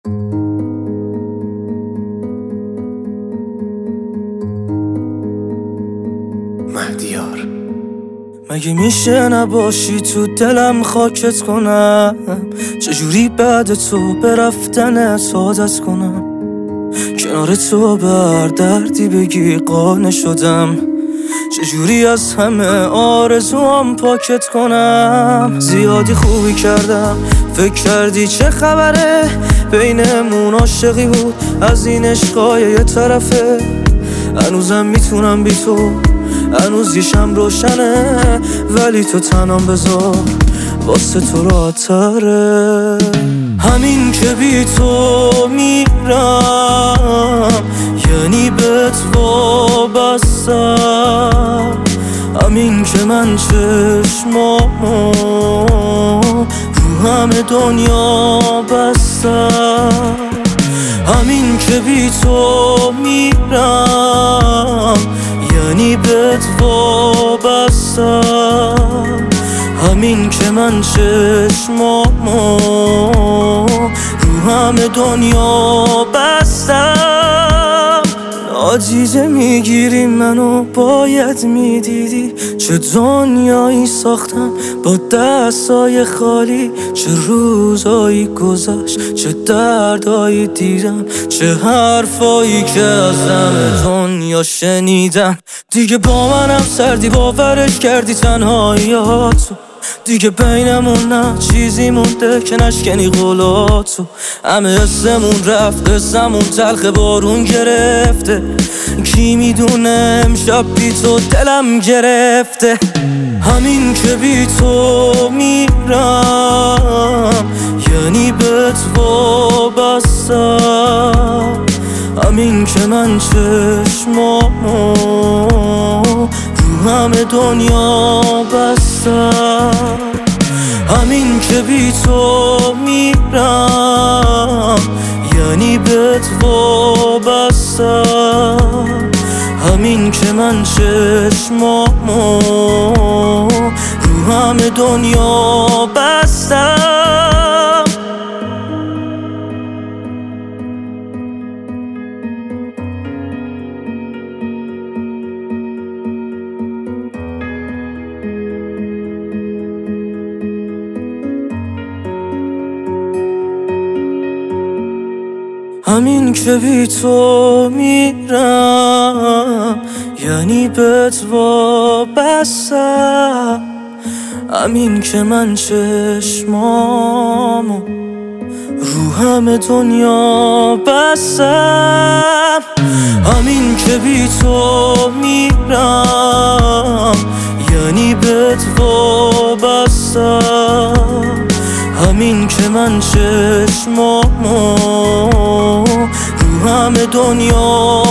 مهدیار. مگه میشه نباشی تو دلم خاکت کنم؟ چجوری بعد تو به رفتنت عادت کنم؟ کنار تو بر دردی بگی قانع شدم، چجوری از همه آرزوام پاکت کنم؟ زیادی خوبی کردم، فکر کردی چه خبره؟ بینمون عاشقی بود، از این عشقای یه طرفه. هنوزم میتونم بی تو، هنوز یه شم روشنه، ولی تو تنام بذار واسه تو راحت‌تره. همین که بی تو میرم یعنی بهت وابستم، همین که من چشمامو رو همه دنیا بستم، همین که بی تو میرم یعنی بهت وابستم، همین که من چشمامو رو همه دنیا بستم. نادیده میگیری منو، باید میدیدی چه دنیایی ساختم با دستای خالی، چه روزایی گذشت، چه دردایی دیدم، چه حرفایی که از همه دنیا شنیدم. دیگه با منم سردی، باورش کردی تنهاییاتو، دیگه بینمون نه چیزی مونده که نشکنی قولاتو. همه حسمون رفت، قصمون تلخ بارون گرفته، کی میدونه امشب بی تو دلم گرفته. همین که بی تو میرم یعنی بهت وابستم، همین که من چشمامو رو همه دنیا بستم، همین که بی تو میرم یعنی بهت وابستم، همین که من چشمامو رو همه دنیا بستم. همین که بی تو میرم یعنی بهت وابستم، همین که من چشمامو رو همه دنیا بستم، همین که بی تو میرم یعنی بهت وابستم، همین که من چشمامو رو همه دنیا